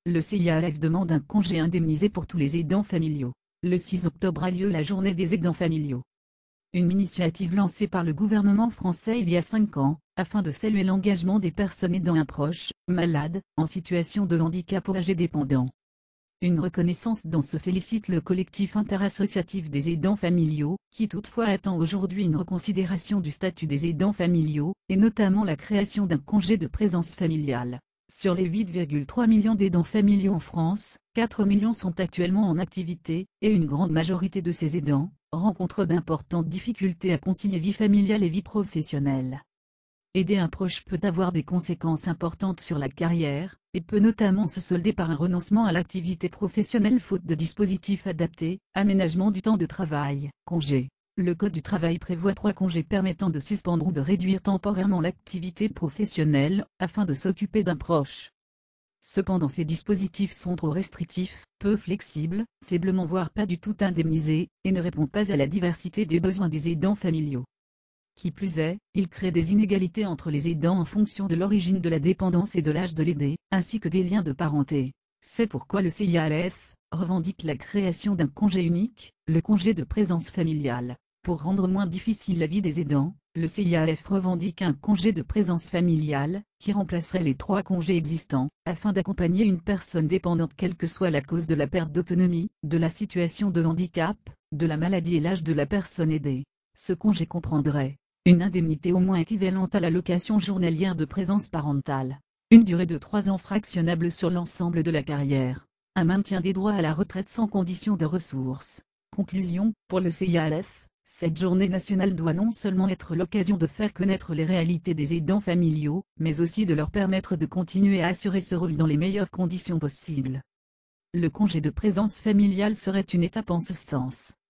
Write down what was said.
le CIALF demande un congé indemnisé pour tous les aidants familiaux. Le 6 octobre a lieu la journée des aidants familiaux. Une initiative lancée par le gouvernement français il y a 5 ans, afin de saluer l'engagement des personnes aidant un proche, malade, en situation de handicap ou âgé dépendant. Une reconnaissance dont se félicite le collectif interassociatif des aidants familiaux, qui toutefois attend aujourd'hui une reconsidération du statut des aidants familiaux, et notamment la création d'un congé de présence familiale. Sur les 8,3 millions d'aidants familiaux en France, 4 millions sont actuellement en activité, et une grande majorité de ces aidants rencontrent d'importantes difficultés à concilier vie familiale et vie professionnelle. Aider un proche peut avoir des conséquences importantes sur la carrière, et peut notamment se solder par un renoncement à l'activité professionnelle faute de dispositifs adaptés, aménagement du temps de travail, congés. Le Code du travail prévoit 3 congés permettant de suspendre ou de réduire temporairement l'activité professionnelle, afin de s'occuper d'un proche. Cependant ces dispositifs sont trop restrictifs, peu flexibles, faiblement voire pas du tout indemnisés, et ne répondent pas à la diversité des besoins des aidants familiaux. Qui plus est, il crée des inégalités entre les aidants en fonction de l'origine de la dépendance et de l'âge de l'aidé, ainsi que des liens de parenté. C'est pourquoi le CIALF revendique la création d'un congé unique, le congé de présence familiale. Pour rendre moins difficile la vie des aidants, le CIALF revendique un congé de présence familiale, qui remplacerait les 3 congés existants, afin d'accompagner une personne dépendante quelle que soit la cause de la perte d'autonomie, de la situation de handicap, de la maladie et l'âge de la personne aidée. Ce congé comprendrait une indemnité au moins équivalente à l'allocation journalière de présence parentale. Une durée de 3 ans fractionnable sur l'ensemble de la carrière. Un maintien des droits à la retraite sans condition de ressources. Conclusion, pour le CIALF, cette journée nationale doit non seulement être l'occasion de faire connaître les réalités des aidants familiaux, mais aussi de leur permettre de continuer à assurer ce rôle dans les meilleures conditions possibles. Le congé de présence familiale serait une étape en ce sens.